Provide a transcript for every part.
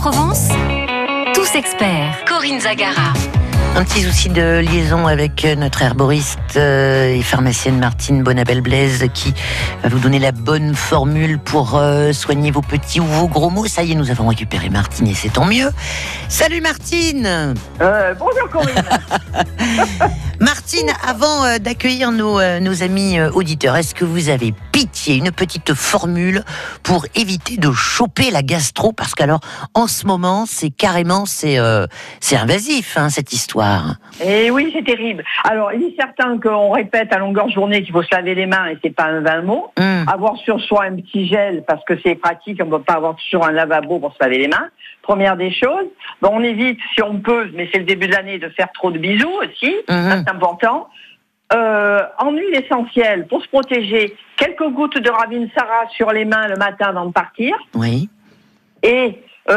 Provence, tous experts. Corinne Zagara. Un petit souci de liaison avec notre herboriste et pharmacienne Martine Bonabel-Blaise qui va vous donner la bonne formule pour soigner vos petits ou vos gros mots. Ça y est, nous avons récupéré Martine et c'est tant mieux. Salut Martine. Bonjour Corinne. Martine, avant d'accueillir nos amis auditeurs, est-ce que vous avez pitié, une petite formule pour éviter de choper la gastro? Parce qu'alors, en ce moment, c'est invasif, hein, cette histoire. Et oui, c'est terrible. Alors, il est certain qu'on répète à longueur de journée qu'il faut se laver les mains et c'est pas un vain mot. Avoir sur soi un petit gel parce que c'est pratique, on ne peut pas avoir toujours un lavabo pour se laver les mains. Première des choses. Bon, on évite, si on peut, mais c'est le début de l'année, de faire trop de bisous aussi. Ça, c'est important. En huile essentielle, pour se protéger, quelques gouttes de Ravinsara sur les mains le matin avant de partir. Oui. Et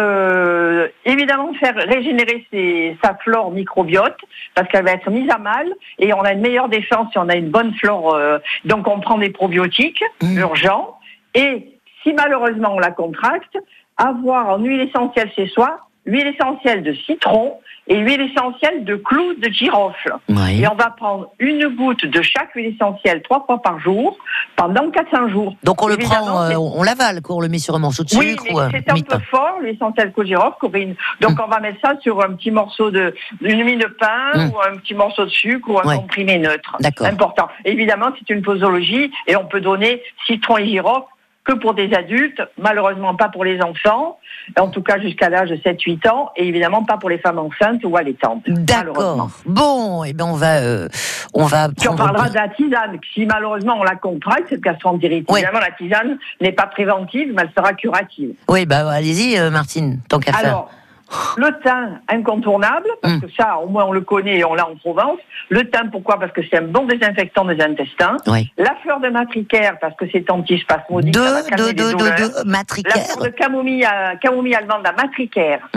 évidemment faire régénérer sa flore microbiote parce qu'elle va être mise à mal et on a une meilleure défense si on a une bonne flore. Donc on prend des probiotiques urgents et si malheureusement on la contracte, avoir en huile essentielle chez soi, huile essentielle de citron et huile essentielle de clous de girofle. Oui. Et on va prendre une goutte de chaque huile essentielle 3 fois par jour pendant 4-5 jours. Donc on le Évidemment, prend, on l'avale, on le met sur un morceau de sucre. Oui, mais c'est un peu fort, l'huile essentielle de girofle, Corinne. Donc on va mettre ça sur un petit morceau d'une mie de pain ou un petit morceau de sucre ou un comprimé neutre. D'accord. Important. Évidemment, c'est une posologie et on peut donner citron et girofle que pour des adultes, malheureusement pas pour les enfants, en tout cas jusqu'à l'âge de 7-8 ans, et évidemment pas pour les femmes enceintes ou allaitantes. D'accord. Bon, et ben on va Puis on parlera de la tisane. Si malheureusement on la contracte, cette gastroentérite. Oui. Évidemment, la tisane n'est pas préventive, mais elle sera curative. Oui, allez-y, Martine, tant qu'à faire. Alors, le thym, incontournable, parce que ça, au moins on le connaît et on l'a en Provence. Le thym, pourquoi? Parce que c'est un bon désinfectant des intestins. Oui. La fleur de matricaire, parce que c'est antispasmodique. De matricaire. La fleur de camomille allemande, la matricaire.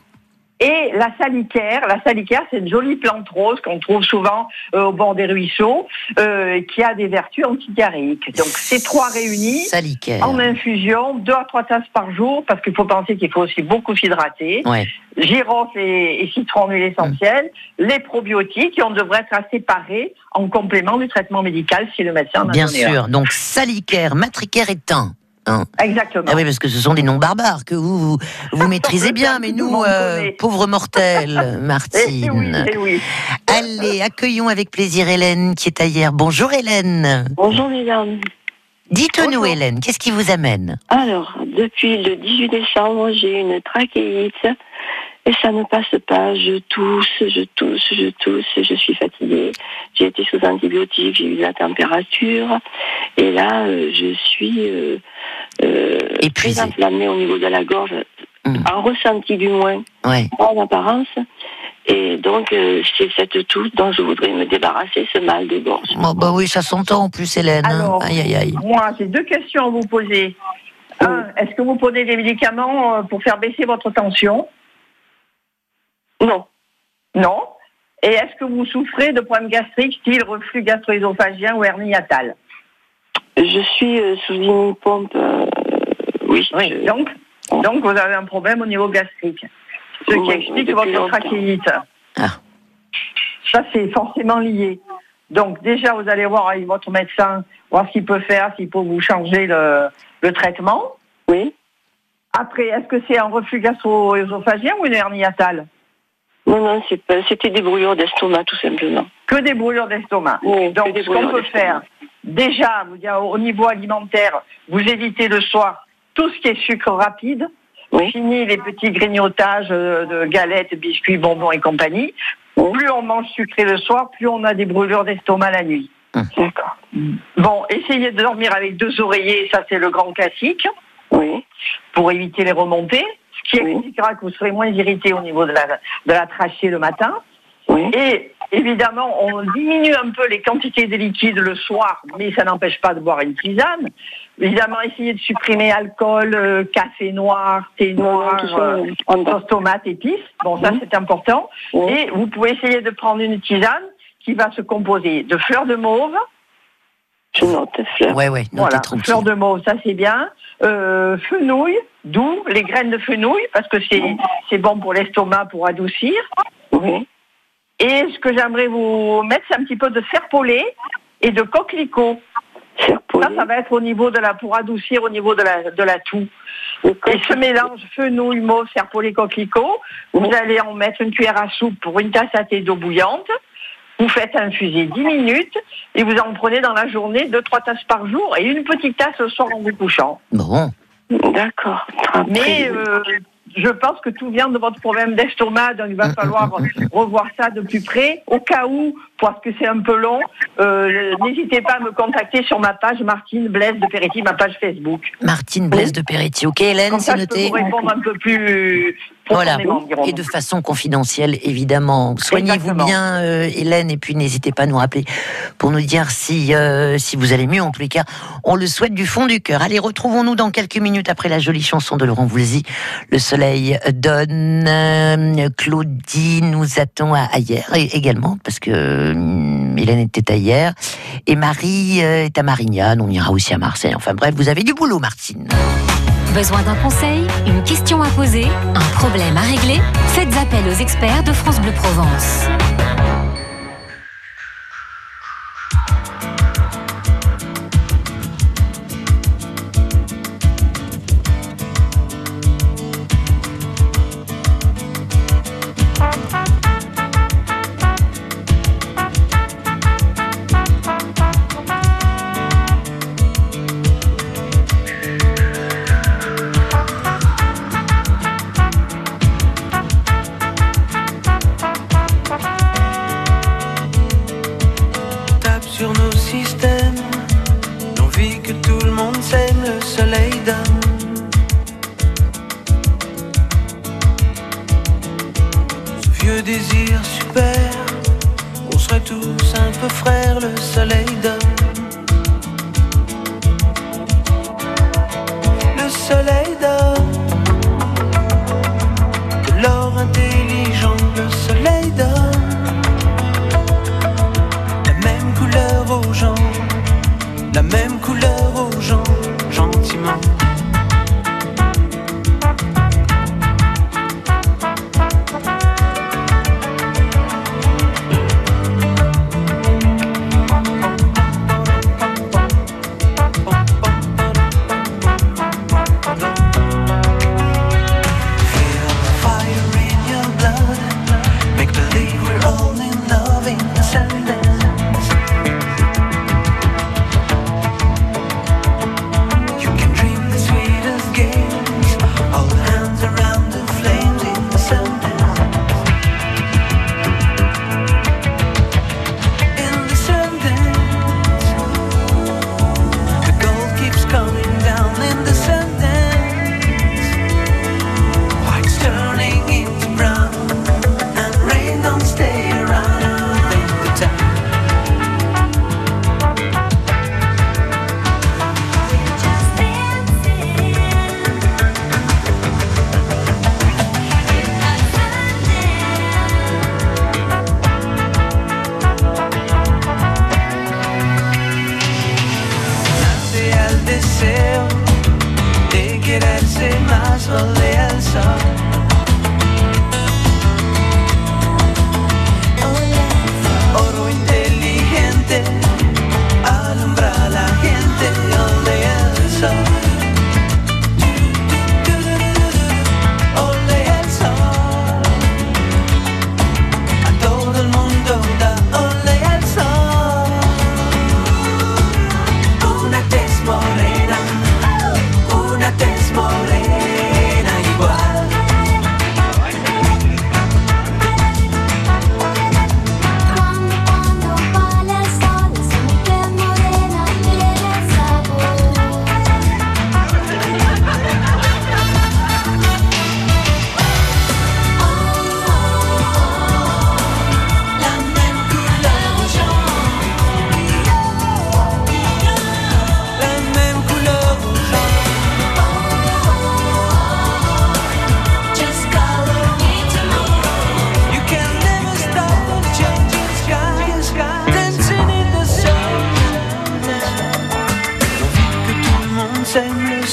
Et la salicaire, c'est une jolie plante rose qu'on trouve souvent au bord des ruisseaux, qui a des vertus antidiarrhéiques. Donc ces trois réunis Salicaire. en infusion, 2 à 3 tasses par jour, parce qu'il faut penser qu'il faut aussi beaucoup s'hydrater. Ouais. Girofle et citron en huile essentielle, les probiotiques, et on devrait être assez paré en complément du traitement médical si le médecin en a Bien donné un. sûr, donc salicaire, matricaire et thym. Hein. Exactement. Ah oui, parce que ce sont des noms barbares que vous maîtrisez bien, mais nous, pauvres mortels, Martine. Oui. Allez, accueillons avec plaisir Hélène qui est ailleurs. Bonjour Hélène. Bonjour mesdames. Dites-nous Hélène, qu'est-ce qui vous amène? Alors, depuis le 18 décembre, j'ai une trachéite et ça ne passe pas. Je tousse, je suis fatiguée. J'ai été sous antibiotiques, j'ai eu de la température et là, je suis très inflammée au niveau de la gorge, en ressenti du moins, pas en apparence. Et donc, c'est cette toux dont je voudrais me débarrasser, ce mal de gorge. Oh, oui, ça s'entend en plus, Hélène. Alors, aïe. Moi, j'ai 2 questions à vous poser. Est-ce que vous prenez des médicaments pour faire baisser votre tension? Non. Et est-ce que vous souffrez de problèmes gastriques, style reflux gastro-œsophagien ou hernie hiatale? Je suis sous une pompe, oui. Donc, vous avez un problème au niveau gastrique. Ce qui explique votre trachéite. Ça, c'est forcément lié. Donc, déjà, vous allez voir avec votre médecin, voir s'il peut vous changer le traitement. Oui. Après, est-ce que c'est un reflux gastro-œsophagien ou une hernie hiatale? Non, c'était des brûlures d'estomac, tout simplement. Que des brûlures d'estomac. Oui, donc, ce qu'on peut faire, déjà, au niveau alimentaire, vous évitez le soir tout ce qui est sucre rapide. Fini les petits grignotages de galettes, biscuits, bonbons et compagnie. Plus on mange sucré le soir, plus on a des brûlures d'estomac la nuit. D'accord. Bon, essayez de dormir avec 2 oreillers, ça c'est le grand classique. Oui. Pour éviter les remontées. Ce qui expliquera que vous serez moins irrité au niveau de la trachée le matin. Oui. Et évidemment, on diminue un peu les quantités de liquide le soir, mais ça n'empêche pas de boire une tisane. Évidemment, essayez de supprimer alcool, café noir, thé noir, sauce tomate, épices. Bon, ça c'est important. Et vous pouvez essayer de prendre une tisane qui va se composer de fleurs de mauve. Je note fleurs. Ouais, Voilà, fleurs de mauve, ça c'est bien. fenouil doux, les graines de fenouil, parce que c'est bon pour l'estomac, pour adoucir. Oui. Et ce que j'aimerais vous mettre, c'est un petit peu de serpolet et de coquelicot. Ça va être au niveau pour adoucir au niveau de la toux. Et ce mélange fenouil, mauve, serpolet, coquelicot, vous allez en mettre une cuillère à soupe pour une tasse à thé d'eau bouillante. Vous faites infuser 10 minutes et vous en prenez dans la journée 2-3 tasses par jour et une petite tasse le soir en vous couchant. Bon. D'accord. Mais je pense que tout vient de votre problème d'estomac, donc il va falloir revoir ça de plus près. Au cas où, parce que c'est un peu long, n'hésitez pas à me contacter sur ma page Martine Blaise de Peretti, ma page Facebook. Martine Blaise de Peretti. Ok, Hélène, c'est noté. Je peux vous répondre un peu plus voilà, et de façon confidentielle, évidemment. Soignez-vous bien, Hélène, et puis n'hésitez pas à nous rappeler pour nous dire si vous allez mieux. En tous les cas, on le souhaite du fond du cœur. Allez, retrouvons-nous dans quelques minutes après la jolie chanson de Laurent Voulzy. Le soleil donne. Claudie nous attend à hier également, parce que Hélène était à hier. Et Marie est à Marignane. On ira aussi à Marseille. Enfin bref, vous avez du boulot, Martine. Besoin d'un conseil, une question à poser, un problème à régler? Faites appel aux experts de France Bleu Provence.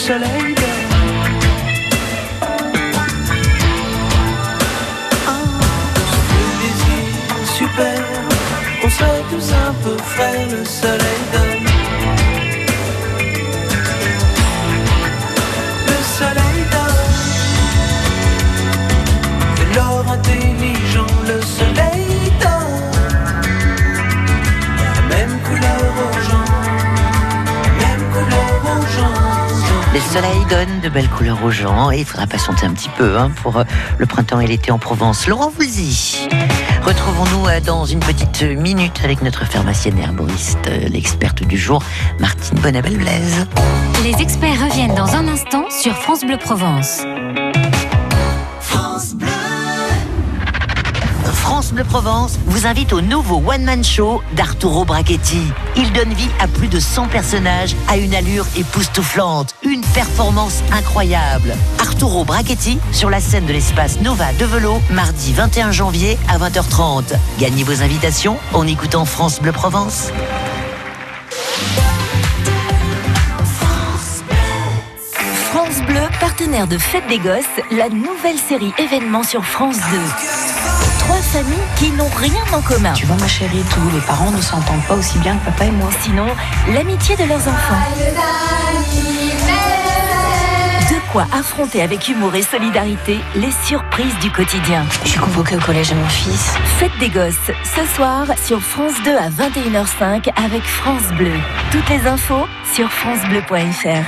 soleil donne. Super, on serait tous un peu frères, le soleil donne. Le soleil donne. Et l'or intelligent, le soleil donne. La même couleur aux gens, la même couleur aux gens. Le soleil donne de belles couleurs aux gens et il faudra patienter un petit peu pour le printemps et l'été en Provence. Laurent Voulzy. Retrouvons-nous dans une petite minute avec notre pharmacienne herboriste, l'experte du jour, Martine Bonabel-Blaise. Les experts reviennent dans un instant sur France Bleu Provence. France Bleu. France Bleu Provence vous invite au nouveau one-man show d'Arturo Brachetti. Il donne vie à plus de 100 personnages à une allure époustouflante. Une performance incroyable. Arturo Brachetti sur la scène de l'espace Nova de Velot, mardi 21 janvier à 20h30. Gagnez vos invitations en écoutant France Bleu Provence. France Bleu, partenaire de Fête des Gosses, la nouvelle série événement sur France 2. 3 familles qui n'ont rien en commun. Tu vois ma chérie, tous les parents ne s'entendent pas aussi bien que papa et moi. Sinon, l'amitié de leurs enfants. De quoi affronter avec humour et solidarité les surprises du quotidien. Je suis convoquée au collège de mon fils. Fête des Gosses, ce soir sur France 2 à 21h05 avec France Bleu. Toutes les infos sur francebleu.fr.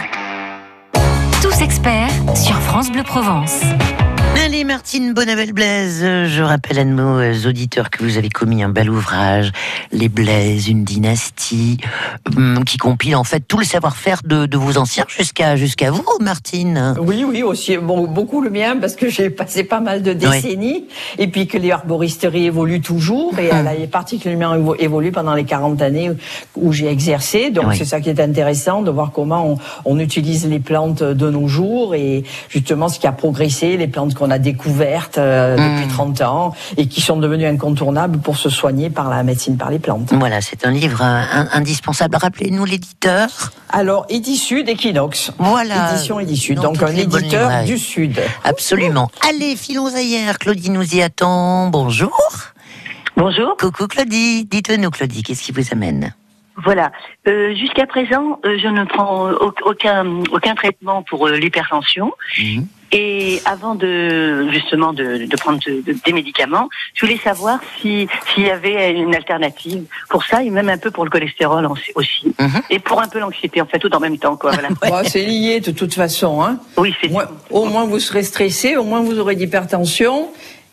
Tous experts sur France Bleu Provence. Allez, Martine Bonabel-Blaise, je rappelle à nos auditeurs que vous avez commis un bel ouvrage, Les Blaise, une dynastie, qui compile en fait tout le savoir-faire de vos anciens jusqu'à vous, Martine. Oui, aussi, beaucoup le mien, parce que j'ai passé pas mal de décennies, et puis que les herboristeries évoluent toujours, et elle a particulièrement évolué pendant les 40 années où j'ai exercé, donc c'est ça qui est intéressant, de voir comment on utilise les plantes de nos jours, et justement ce qui a progressé, les plantes qu'on a découvertes depuis 30 ans et qui sont devenues incontournables pour se soigner par la médecine par les plantes. Voilà, c'est un livre indispensable. Rappelez-nous l'éditeur. Alors, Édisud Equinox. Voilà. Édition Édisud, donc un éditeur du Sud. Absolument. Allez, filons ailleurs. Claudie nous y attend. Bonjour. Bonjour. Coucou Claudie. Dites-nous Claudie, qu'est-ce qui vous amène ? Voilà. Jusqu'à présent, je ne prends aucun traitement pour l'hypertension. Et avant de prendre des médicaments, je voulais savoir s'il y avait une alternative pour ça, et même un peu pour le cholestérol aussi. Et pour un peu l'anxiété, en fait, tout en même temps, quoi. Voilà. C'est lié de toute façon, hein. Oui, c'est ça. Au moins vous serez stressé, au moins vous aurez d'hypertension.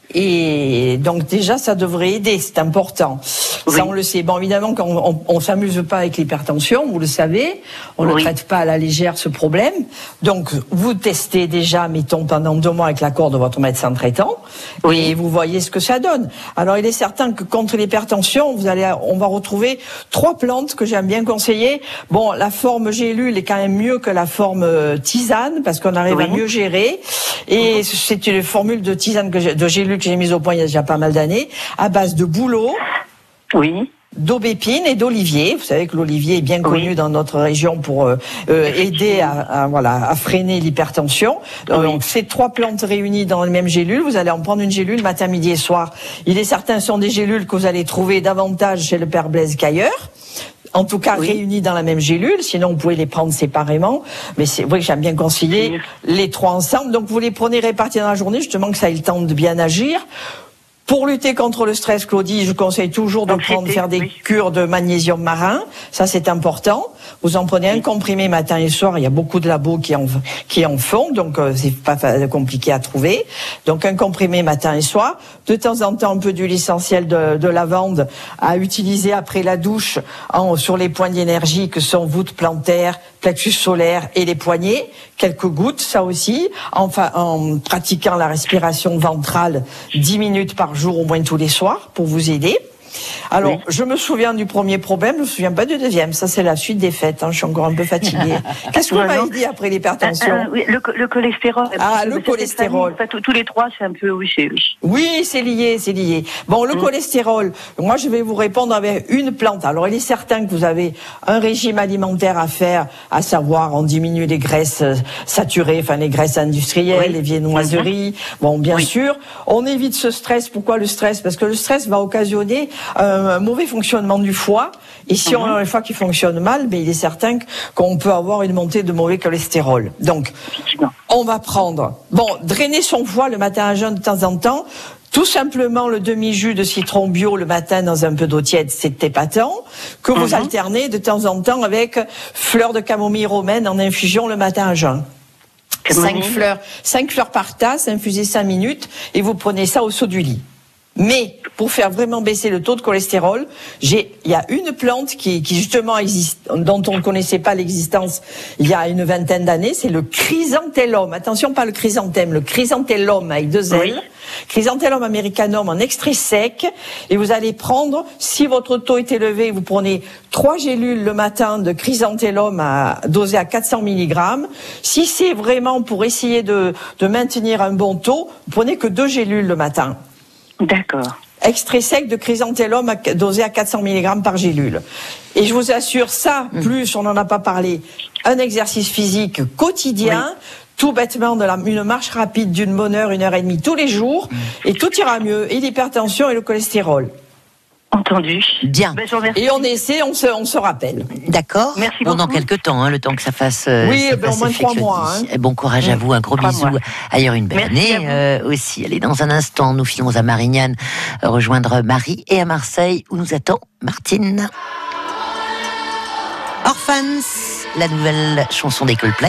Et donc déjà ça devrait aider, c'est important. Oui. Ça on le sait. Bon, évidemment quand on s'amuse pas avec l'hypertension, vous le savez, on ne traite pas à la légère ce problème. Donc vous testez déjà, mettons pendant 2 mois avec l'accord de votre médecin traitant, et vous voyez ce que ça donne. Alors il est certain que contre l'hypertension, on va retrouver 3 plantes que j'aime bien conseiller. Bon, la forme gélule est quand même mieux que la forme tisane parce qu'on arrive à mieux gérer. Et c'est une formule de tisane de gélule que j'ai mise au point il y a déjà pas mal d'années, à base de bouleau, d'aubépine et d'olivier. Vous savez que l'olivier est bien connu dans notre région pour aider à freiner l'hypertension. Donc ces 3 plantes réunies dans la même gélule, vous allez en prendre une gélule matin, midi et soir. Il est certain que ce sont des gélules que vous allez trouver davantage chez le père Blaise qu'ailleurs. En tout cas, réunis dans la même gélule. Sinon, vous pouvez les prendre séparément. Mais c'est vrai que j'aime bien conseiller les 3 ensemble. Donc, vous les prenez répartis dans la journée, justement, que ça ait le temps de bien agir. Pour lutter contre le stress, Claudie, je conseille toujours de faire des cures de magnésium marin. Ça, c'est important. Vous en prenez un comprimé matin et soir. Il y a beaucoup de labos qui en font, donc c'est pas compliqué à trouver. Donc un comprimé matin et soir. De temps en temps, un peu d'huile essentielle de lavande à utiliser après la douche sur les points d'énergie que sont voûte plantaire, plexus solaire et les poignets. Quelques gouttes, ça aussi. Enfin, en pratiquant la respiration ventrale 10 minutes par jour au moins tous les soirs pour vous aider. Alors, je me souviens du premier problème, je me souviens pas du deuxième. Ça, c'est la suite des fêtes. Je suis encore un peu fatiguée. Qu'est-ce que vous m'avez dit après l'hypertension? Oui, le cholestérol. Ah, le cholestérol. Tous les trois, c'est un peu, oui. Oui, c'est lié. Bon, le cholestérol, moi, je vais vous répondre avec une plante. Alors, il est certain que vous avez un régime alimentaire à faire, à savoir, on diminue les graisses saturées, enfin, les graisses industrielles, les viennoiseries. Bon, bien sûr, on évite ce stress. Pourquoi le stress? Parce que le stress va occasionner un mauvais fonctionnement du foie. Et si on a un foie qui fonctionne mal, il est certain qu'on peut avoir une montée de mauvais cholestérol. Donc, on va prendre, drainer son foie le matin à jeun de temps en temps. Tout simplement le demi-jus de citron bio le matin dans un peu d'eau tiède, c'est épatant, que vous alternez de temps en temps avec fleurs de camomille romaine en infusion le matin à jeun. 5 fleurs par tasse, infusées 5 minutes, et vous prenez ça au saut du lit. Mais pour faire vraiment baisser le taux de cholestérol, il y a une plante qui justement existe, dont on ne connaissait pas l'existence il y a une vingtaine d'années, c'est le chrysanthellum. Attention, pas le chrysanthème, le chrysanthellum avec 2 L. Chrysanthellum americanum en extrait sec. Et vous allez prendre, si votre taux est élevé, vous prenez 3 gélules le matin de chrysanthellum dosé à 400 mg. Si c'est vraiment pour essayer de maintenir un bon taux, vous prenez que 2 gélules le matin. D'accord. Extrait sec de chrysanthellum dosé à 400 mg par gélule. Et je vous assure, ça, plus, on n'en a pas parlé, un exercice physique quotidien, tout bêtement une marche rapide d'une bonne heure, 1h30 tous les jours, et tout ira mieux, et l'hypertension et le cholestérol. Entendu. Bien. Et on essaie, on se rappelle. D'accord. Merci beaucoup. Dans quelques temps, le temps que ça fasse. Au moins 3 mois. Bon courage à vous, un gros bisou. Ailleurs une belle année aussi. Allez, dans un instant, nous filons à Marignane rejoindre Marie et à Marseille où nous attend Martine. Orphans, la nouvelle chanson des Coldplay.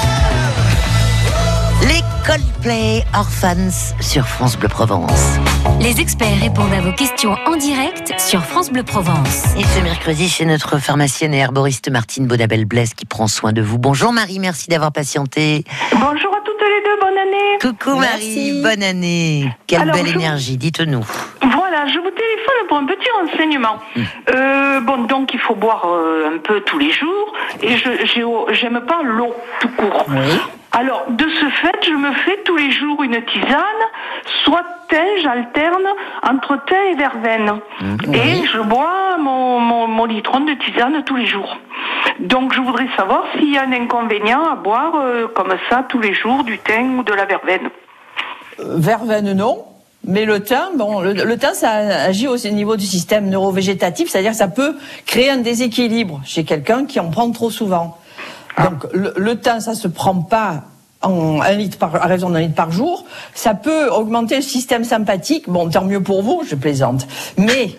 Coldplay, Orphans sur France Bleu Provence. Les experts répondent à vos questions en direct sur France Bleu Provence. Et ce mercredi, c'est notre pharmacienne et herboriste Martine Bonabel-Blaise qui prend soin de vous. Bonjour Marie, merci d'avoir patienté. Bonjour à toutes les deux, bonne année. Coucou Marie, bonne année. Quelle belle énergie, dites-nous. Voilà, je vous téléphone pour un petit renseignement. Donc il faut boire un peu tous les jours, et j'aime pas l'eau tout court. Oui. Alors, de ce fait, je me fais tous les jours une tisane, soit thé, j'alterne entre thé et verveine. Et je bois mon litron de tisane tous les jours. Donc, je voudrais savoir s'il y a un inconvénient à boire comme ça tous les jours du thym ou de la verveine. Verveine, non. Mais le thym, le thym, ça agit au niveau du système neurovégétatif, c'est-à-dire que ça peut créer un déséquilibre chez quelqu'un qui en prend trop souvent. Donc le thym, ça se prend pas en à raison d'1 litre par jour. Ça peut augmenter le système sympathique. Bon, tant mieux pour vous, je plaisante. Mais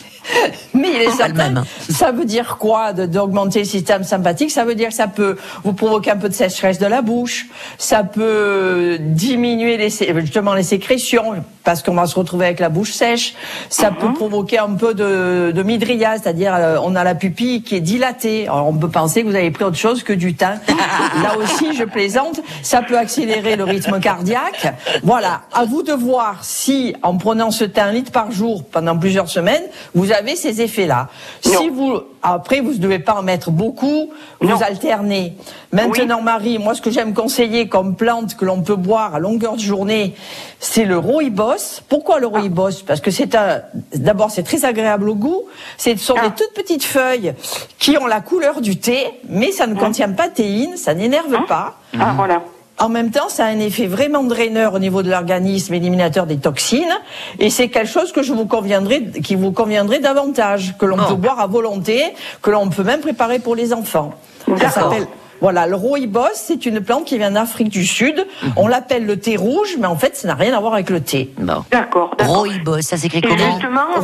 il est certain, ça veut dire quoi d'augmenter le système sympathique? Ça veut dire que ça peut vous provoquer un peu de sécheresse de la bouche, ça peut diminuer justement les sécrétions, parce qu'on va se retrouver avec la bouche sèche, ça peut provoquer un peu de mydriase, c'est-à-dire on a la pupille qui est dilatée. Alors on peut penser que vous avez pris autre chose que du thym. Là aussi, je plaisante, ça peut accélérer le rythme cardiaque. Voilà, à vous de voir si, en prenant ce thym 1 litre par jour pendant plusieurs semaines, vous avez ces effets-là. Si après, vous ne devez pas en mettre beaucoup, vous alternez. Maintenant, Marie, moi, ce que j'aime conseiller comme plante que l'on peut boire à longueur de journée, c'est le rooibos. Pourquoi le rooibos? Parce que d'abord, c'est très agréable au goût. Ce sont des toutes petites feuilles qui ont la couleur du thé, mais ça ne contient pas de théine, ça n'énerve pas. Voilà. En même temps, ça a un effet vraiment draineur au niveau de l'organisme, éliminateur des toxines, et c'est quelque chose qui vous conviendrait davantage, que l'on peut boire à volonté, que l'on peut même préparer pour les enfants. Ça s'appelle, voilà, le rooibos, c'est une plante qui vient d'Afrique du Sud. On l'appelle le thé rouge, mais en fait, ça n'a rien à voir avec le thé. Bon. D'accord. Rooibos, ça s'écrit comment?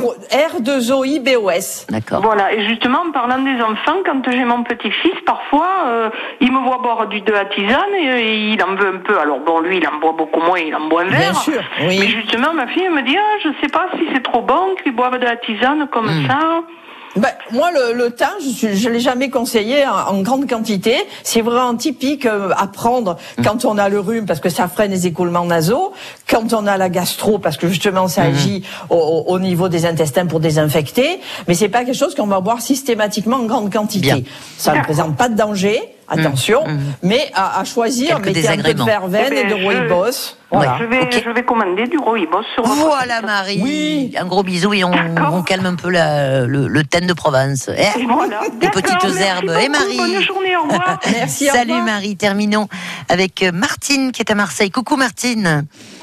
R2OIBOS. D'accord. Voilà, et justement, en parlant des enfants, quand j'ai mon petit-fils, parfois, il me voit boire de la tisane et il en veut un peu. Alors bon, lui, il en boit beaucoup moins, il en boit un verre. Bien sûr, oui. Mais justement, ma fille me dit, je sais pas si c'est trop bon qu'il boive de la tisane comme ça. Moi, le thym, je l'ai jamais conseillé en grande quantité. C'est vraiment typique à prendre quand on a le rhume, parce que ça freine les écoulements nasaux, quand on a la gastro, parce que justement ça agit au niveau des intestins pour désinfecter. Mais c'est pas quelque chose qu'on va boire systématiquement en grande quantité. Bien. Ça ne présente pas de danger. Attention, mais à choisir, mettez un peu de verveine et de rooibos. Voilà. Je vais commander du rooibos sur votre Voilà Marie. Oui. Un gros bisou et on calme un peu le thym de Provence. Voilà. Des petites herbes. Et Marie. Bonne journée, au revoir. Merci. Salut Marie. Terminons avec Martine qui est à Marseille. Coucou Martine.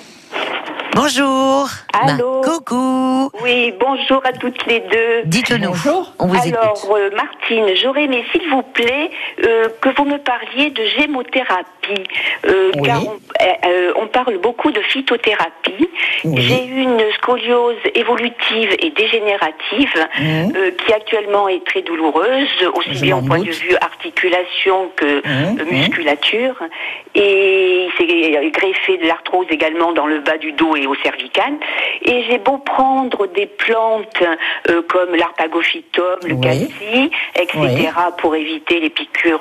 Bonjour. Allô. Coucou. Oui, bonjour à toutes les deux. Dites-nous. Bonjour. On vous Alors, écoute. Martine, j'aurais aimé, s'il vous plaît, que vous me parliez de gémothérapie. Car on parle beaucoup de phytothérapie. Oui. J'ai eu une scoliose évolutive et dégénérative qui actuellement est très douloureuse, aussi bien au point de vue articulation que musculature. Et il s'est greffé de l'arthrose également dans le bas du dos et au cervical. Et j'ai beau prendre des plantes comme l'arpagophytum, le cassis, etc., pour éviter les piqûres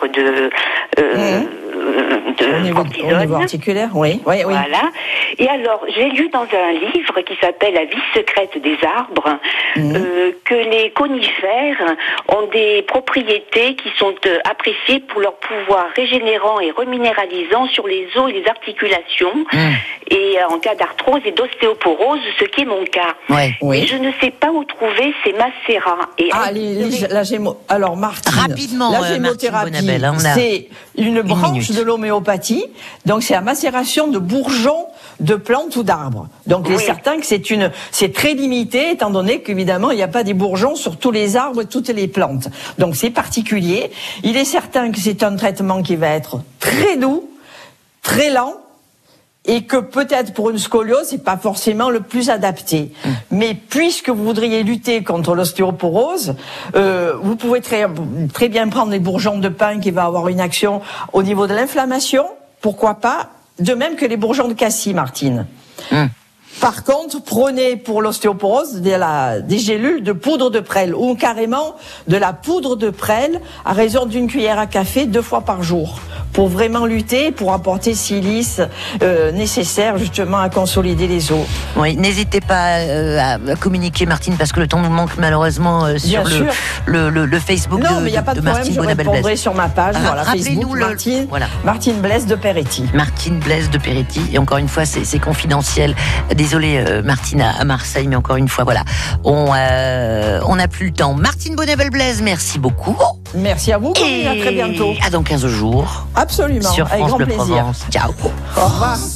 au niveau articulaire, oui. Voilà. Et alors, j'ai lu dans un livre qui s'appelle La vie secrète des arbres que les conifères ont des propriétés qui sont appréciées pour leur pouvoir régénérant et reminéralisant sur les os et les articulations, et en cas d'arthrose et d'ostéoporose, ce qui est mon cas. Et je ne sais pas où trouver ces macérats. Et alors Martine, rapidement, la gémothérapie, c'est une branche de l'homéopathie, donc c'est la macération de bourgeons de plantes ou d'arbres. Donc il est certain que c'est très limité, étant donné qu'évidemment il n'y a pas des bourgeons sur tous les arbres et toutes les plantes. Donc c'est particulier. Il est certain que c'est un traitement qui va être très doux, très lent, et que peut-être pour une scoliose, c'est pas forcément le plus adapté. Mais puisque vous voudriez lutter contre l'ostéoporose, vous pouvez très bien prendre les bourgeons de pin qui va avoir une action au niveau de l'inflammation, pourquoi pas, de même que les bourgeons de cassis, Martine. Par contre, prenez pour l'ostéoporose des gélules de poudre de prêle ou carrément de la poudre de prêle à raison d'une cuillère à café 2 fois par jour pour vraiment lutter, pour apporter silice nécessaire justement à consolider les os. Oui, n'hésitez pas à communiquer, Martine, parce que le temps nous manque malheureusement sur le Facebook non, mais il n'y a pas de problème, je répondrai sur ma page, Facebook, Martine Blaise de Peretti. Martine Blaise de Peretti, et encore une fois, c'est confidentiel. Désolée, Martine, à Marseille, mais encore une fois, voilà, on n'a plus le temps. Martine Bonnabel-Blaise, merci beaucoup. Merci à vous, et à très bientôt. À dans 15 jours. Absolument, sur avec France grand Bleu plaisir. Provence. Ciao. Au revoir.